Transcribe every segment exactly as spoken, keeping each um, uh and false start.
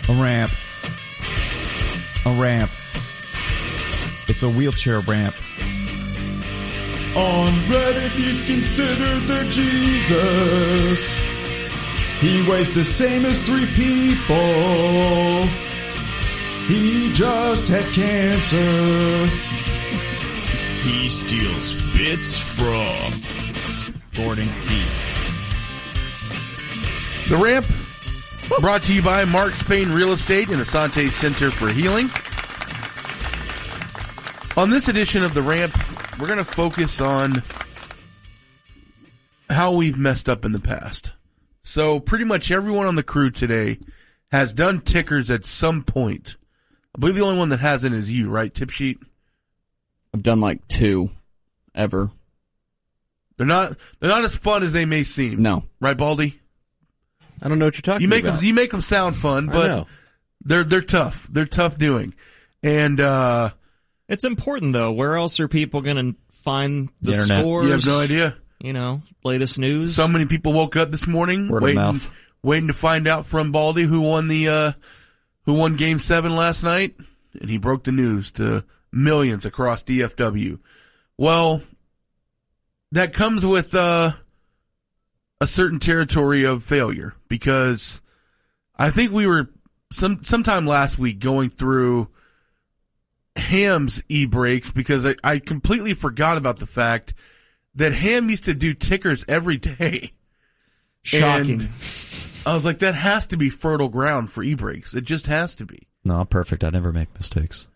A ramp. A ramp. It's a wheelchair ramp. On Reddit, he's considered their Jesus. He weighs the same as three people. He just had cancer. He steals bits from Gordon Keith. The Ramp, brought to you by Mark Spain Real Estate and Asante Center for Healing. On this edition of The Ramp, we're going to focus on how we've messed up in the past. So pretty much everyone on the crew today has done tickers at some point. I believe the only one that hasn't is you, right, Tip Sheet? I've done like two, ever. They're not. They're not as fun as they may seem. No, right, Baldy? I don't know what you're talking you make about. Them, you make them sound fun, but they're they're tough. They're tough doing, and uh, it's important though. Where else are people going to find the, the internet. scores? You have no idea. You know, latest news. So many people woke up this morning Word waiting, of mouth. waiting to find out from Baldy who won the uh, who won Game Seven last night, and he broke the news to millions across D F W. Well, that comes with uh, a certain territory of failure, because I think we were some sometime last week going through Ham's e-breaks, because I, I completely forgot about the fact that Ham used to do tickers every day. Shocking. And I was like, that has to be fertile ground for e-breaks. It just has to be. No, I'm perfect. I never make mistakes.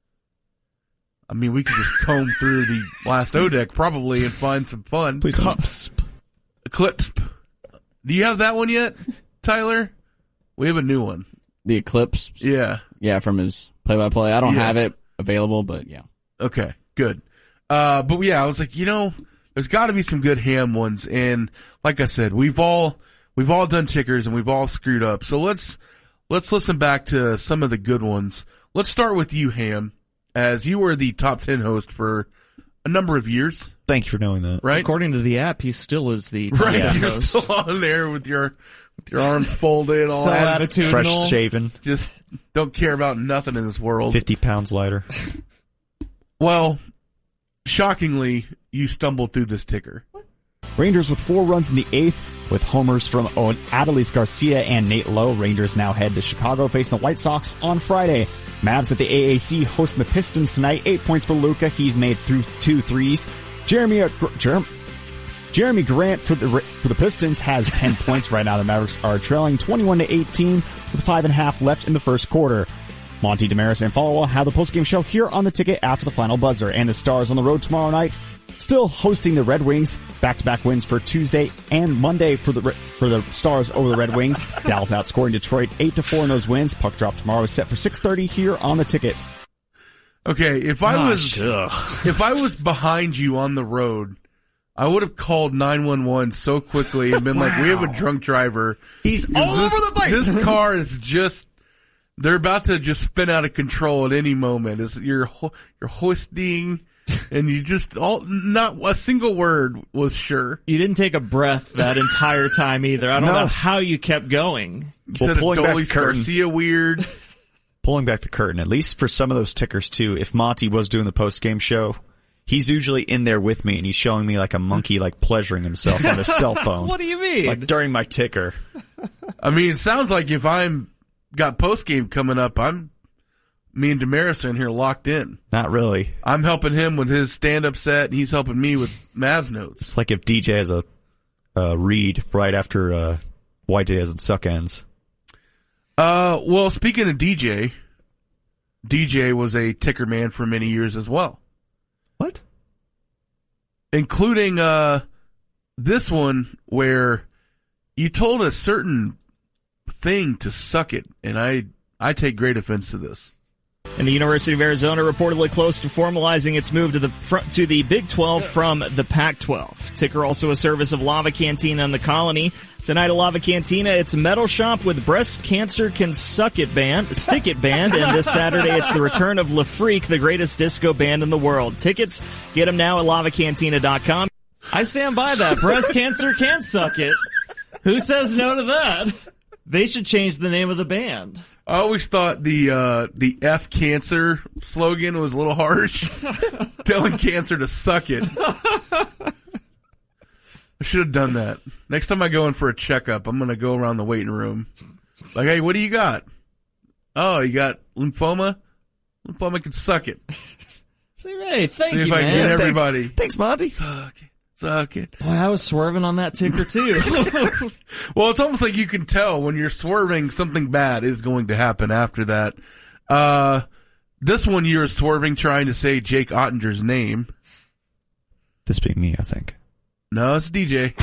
I mean, we could just comb through the last O D E C probably and find some fun. Please Cups. Eclipse. Do you have that one yet, Tyler? We have a new one. The Eclipse? Yeah. Yeah, from his play-by-play. I don't Yeah. have it available, but yeah. Okay, good. Uh, but yeah, I was like, you know, there's got to be some good Ham ones, and like I said, we've all we've all done tickers and we've all screwed up. So let's let's listen back to some of the good ones. Let's start with you, Ham, as you were the top ten host for a number of years. Thank you for knowing that. Right? According to the app, he still is the top Right, ten you're host. still on there with your with your arms folded, all So that. attitudinal. Fresh shaven. Just don't care about nothing in this world. fifty pounds lighter. Well, shockingly, you stumbled through this ticker. Rangers with four runs in the eighth, with homers from Adolis Garcia and Nate Lowe. Rangers now head to Chicago facing the White Sox on Friday. Mavs at the A A C hosting the Pistons tonight. Eight points for Luka. He's made through two threes. Jeremy uh, Jer- Jeremy Grant for the for the Pistons has ten points right now. The Mavericks are trailing twenty-one to eighteen with five and a half left in the first quarter. Monty Damaris and Follow have the postgame show here on the Ticket after the final buzzer, and the Stars on the road tomorrow night, still hosting the Red Wings. Back-to-back wins for Tuesday and Monday for the for the Stars over the Red Wings. Dallas outscoring Detroit eight to four in those wins. Puck drop tomorrow is set for six thirty here on the Ticket. Okay, if I Gosh, was ugh. if I was behind you on the road, I would have called nine one one so quickly and been like, "We have a drunk driver. He's all this, over the place." This car is just." They're about to just spin out of control at any moment. It's, you're ho- you're hoisting, and you just all not a single word was sure. You didn't take a breath that entire time either. I don't No. know how you kept going. You Well, said pulling back Adolis the curtain. Garcia weird. Pulling back the curtain, at least for some of those tickers too, if Monty was doing the post-game show, he's usually in there with me and he's showing me like a monkey like pleasuring himself on his cell phone. What do you mean? Like during my ticker. I mean, it sounds like if I'm got post game coming up, I'm me and Damaris are in here locked in. Not really. I'm helping him with his stand up set, and he's helping me with Mavs notes. It's like if D J has a, a read right after uh, White Day and Suck ends. Uh, well, speaking of D J, D J was a ticker man for many years as well. What? Including uh this one where you told a certain thing to suck it, and I I take great offense to this. And the University of Arizona reportedly close to formalizing its move to the fr- to the Big twelve from the Pac twelve. Ticker also a service of Lava Cantina and the Colony. Tonight at Lava Cantina, it's Metal Shop with Breast Cancer Can Suck It Band, Stick It Band, and this Saturday it's the return of Le Freak, the greatest disco band in the world. Tickets, get them now at lava cantina dot com. I stand by that. Breast cancer can suck it. Who says no to that? They should change the name of the band. I always thought the uh, the F cancer slogan was a little harsh, telling cancer to suck it. I should have done that. Next time I go in for a checkup, I'm going to go around the waiting room. Like, hey, what do you got? Oh, you got lymphoma? Lymphoma can suck it. Say, hey, thank See you, if I can man. get everybody. Thanks, Thanks Monty. Suck it. Suck it. Boy, I was swerving on that ticker too. Well, it's almost like you can tell when you're swerving, something bad is going to happen after that. Uh, this one you're swerving trying to say Jake Ottinger's name. This being me, I think. No, it's D J.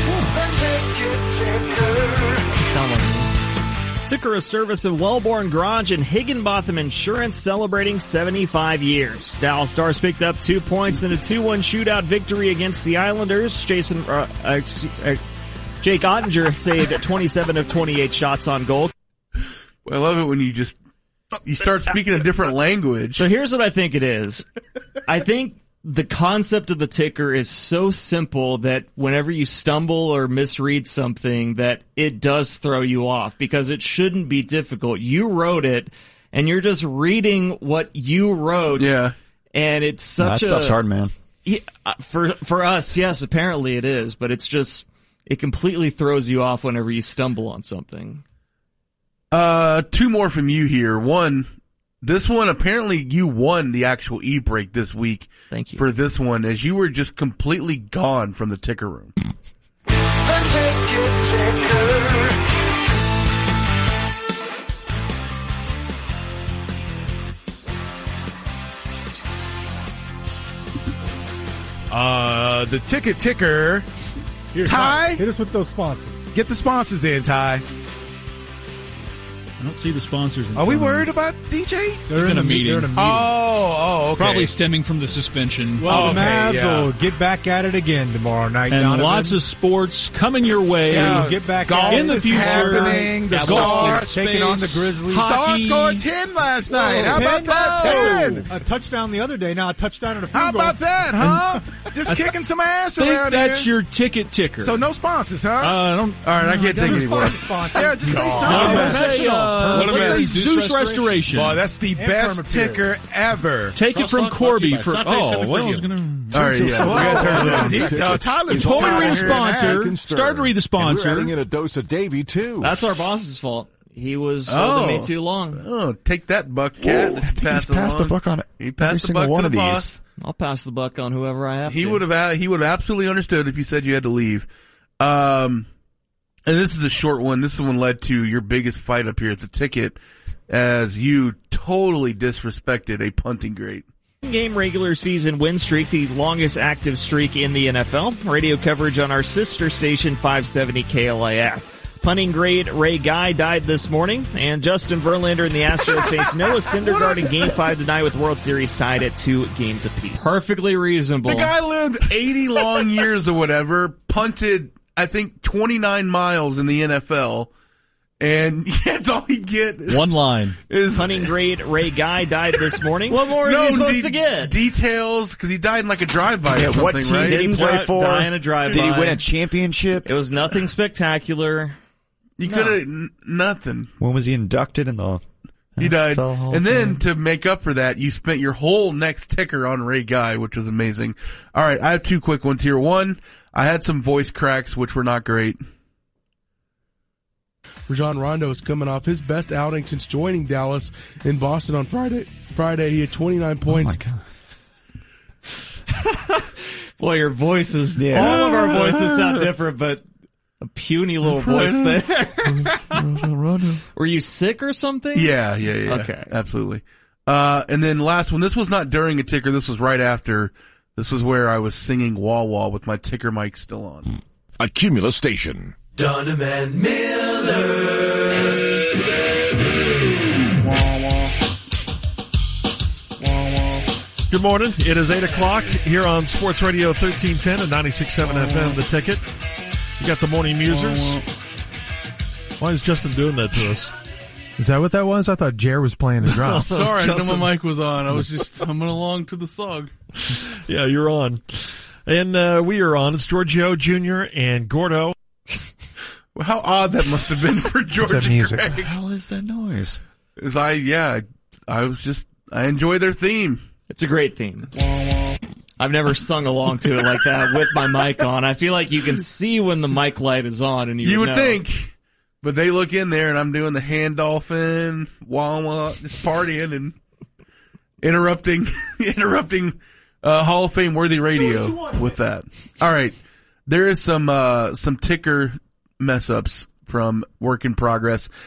Sound like me. Ticker, a service of Wellborn Garage and Higginbotham Insurance, celebrating seventy-five years. Dallas Stars picked up two points in a two one shootout victory against the Islanders. Jason, uh, uh, uh, Jake Ottinger saved twenty-seven of twenty-eight shots on goal. I love it when you just you start speaking a different language. So here's what I think it is. I think the concept of the ticker is so simple that whenever you stumble or misread something, that it does throw you off, because it shouldn't be difficult. You wrote it, and you're just reading what you wrote. Yeah. And it's such that a... stuff's hard, man. Yeah, for, for us, yes, apparently it is, but it's just, it completely throws you off whenever you stumble on something. Uh, two more from you here. One, this one, apparently you won the actual e-break this week. Thank you. For this one, as you were just completely gone from the ticker room. The ticket ticker. Uh, the ticket ticker. Here, Ty? hit us with those sponsors. Get the sponsors then, Ty. I don't see the sponsors. In Are we front of me. worried about D J? They're He's in, in a meeting. They're in a meeting. Oh, oh, okay. Probably stemming from the suspension. Well, okay, the Mavs yeah. will get back at it again tomorrow night. and Donovan. lots of sports coming your way. Yeah. Get back Golf at it. in the is future. happening. The Yeah, Stars space, taking on the Grizzlies. hockey. Stars scored ten last night. How about ten? that? Oh, ten. a touchdown the other day. Now a touchdown and a field How goal. about that, huh? Just kicking some ass I think around that's here. your ticket ticker. So no sponsors, huh? uh, I don't. All right, I can't take Just any more. find sponsors. yeah, just say No, something. let's say, uh, What let's about say Zeus Zeus Restoration. Boy, that's the And best Permateer. ticker ever. Take it from Corby for. Oh, well, I was gonna. All right, yeah. We gotta turn it on. He- uh, Tyler's Told me to read tired the here now. sponsor. Started to read the sponsor. in a dose of Davy too. That's our boss's fault. He was Oh. holding me too long. Oh, take that, buck cat. I think Pass he's it passed the along. buck on it. He every passed the single buck one to of the these. boss. I'll pass the buck on whoever I have He to. would have. He would have absolutely understood if you said you had to leave. Um, and this is a short one. This one led to your biggest fight up here at the ticket, as you totally disrespected a punting great. Game regular season win streak, the longest active streak in the N F L. Radio coverage on our sister station, five seventy K L I F. Punting great Ray Guy died this morning, and Justin Verlander and the Astros face Noah Syndergaard in Game five tonight with World Series tied at two games apiece. Perfectly reasonable. The guy lived eighty long years or whatever, punted, I think, twenty-nine miles in the N F L, and that's all he get. One line. Is Punting great Ray Guy died this morning. What more is no he supposed de- to get? details, because he died in like a drive-by Yeah, or something, what team right? did he Didn't play dri- for? die in a drive-by. Did he win a championship? It was nothing spectacular. You No. could have n- nothing. When was he inducted in the He died. N F L Hall of And then Fame? to make up for that, you spent your whole next ticker on Ray Guy, which was amazing. All right, I have two quick ones here. One, I had some voice cracks, which were not great. Rajon Rondo is coming off his best outing since joining Dallas in Boston on Friday. Friday, he had twenty-nine points. Oh my God. Boy, your voices, Yeah. all of our voices sound different, but a puny little voice there. Were you sick or something? Yeah, yeah, yeah. Okay. Absolutely. Uh, and then last one, this was not during a ticker, this was right after. This was where I was singing Wah Wah with my ticker mic still on. A Cumulus station. Dunham and Miller. Good morning. It is eight o'clock here on Sports Radio thirteen ten and ninety-six point seven F M, The Ticket. You got the morning musers. Why is Justin doing that to us? Is that what that was? I thought Jer was playing the drums. Sorry, I didn't know Justin. my mic was on. I was just humming along to the song. Yeah, you're on. And uh, we are on. It's Giorgio Junior and Gordo. Well, how odd that must have been for George that music? Craig. What the hell is that noise? As I, yeah, I was just, I enjoy their theme. It's a great theme. I've never sung along to it like that with my mic on. I feel like you can see when the mic light is on, and you, You would know. think, but they look in there and I'm doing the hand dolphin, wah wah, just partying and interrupting, interrupting, uh, Hall of Fame worthy radio with that. All right. There is some, uh, some ticker mess ups from work in progress.